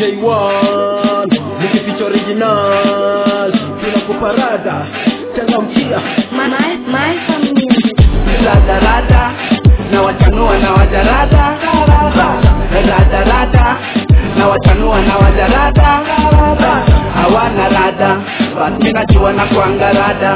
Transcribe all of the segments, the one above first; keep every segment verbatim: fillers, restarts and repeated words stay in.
J one nikificha original tunakupa rada changamkia my my family rada rada na wachanua na wajarada rada rada na wachanua na wajarada hawana rada but mina jua na kuanga rada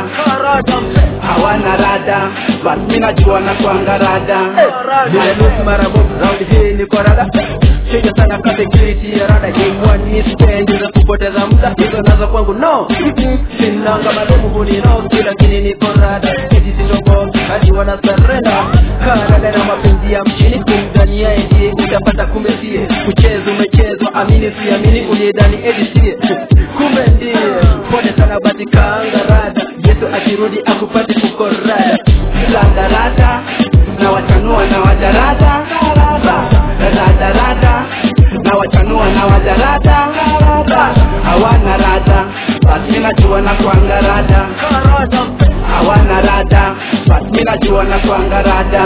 hawana rada but mina jua na kuanga rada bila nusu mara moja round hii niko rada Chega sana kwa security ya rada Game one ni stand za kupoteza muda hizo nazo kwangu no sinanga mademu huni no kila kini niko rada Kiti sindogo hadi wana surrender Karada na mapenzi ya mchini kumdani ya ndiye utapata kumbe siye Kuchezo umechezo amini siamini uliyedani edi siye Kumbe ndiye pone sana bati kaanga rada Yesu akirudi akupati kuko rada Rada rada na wachanua na wajarada rada rada na wachanua na wajarada hawana rada but mina jua na kuanga rada hawana rada but mina jua na kuanga rada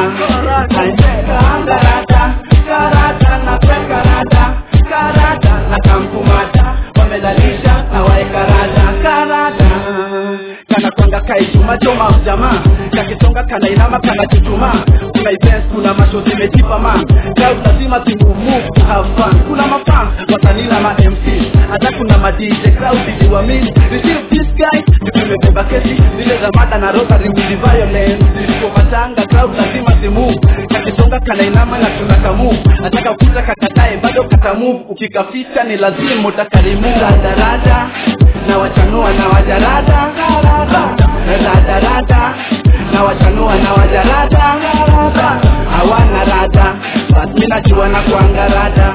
kaanga rada karada na peka rada karada na kampumata wamedalisha na waeka rada karada kana kwanga kaijuma choma mjama kakisonga kana inama kana chutuma kuna events kuna masho zimejipa man crowd lazima timu move to have fun kuna mafan watanila ma M C hata kuna ma D J crowd ziwa mimi receive this guy tumebeba kesi zile za mada na rotary with violence ziko matanga crowd lazima timu kakisonga kana inama na tunakamu ataka kuta kakatae bado katamu ukikafita ni lazima utakarimu rada rada na wachanua na wajarada rada rada na wachanua na wajarada hawana rada but mina jua na kuanga rada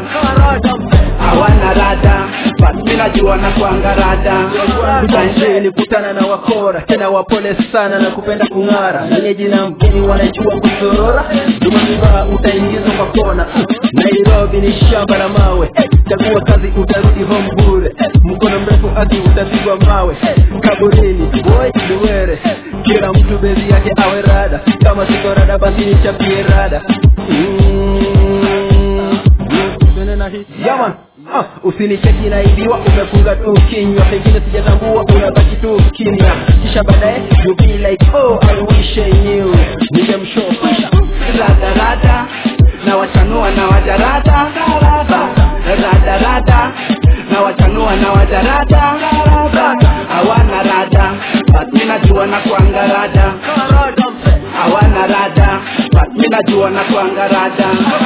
hawana rada but mina jua na kuanga rada Kanje ni kutana na wakora tena wapole sana na kupenda kungara mwenye jina mgeni wanajua kusorora Dumaniba utaingizwa kwa kona Nairobi ni shamba la mawe chagua kazi utarudi home bure mkono mrefu hadi utapigwa mawe kaburini boy duwere kila mtu bezi yake awe rada kama siko rada basi ni chapie rada Yaman Ah, usinicheki na ibiwa umefunga tu kinywa pengine sijatambua unabaki tu kimya kisha baadaye you be like oh I wish I knew ningemshow rada rada na wachanua na wajarada rada rada na wachanua na wajarada hawana rada but mina jua na kuanga rada hawana rada but mina jua na kuanga rada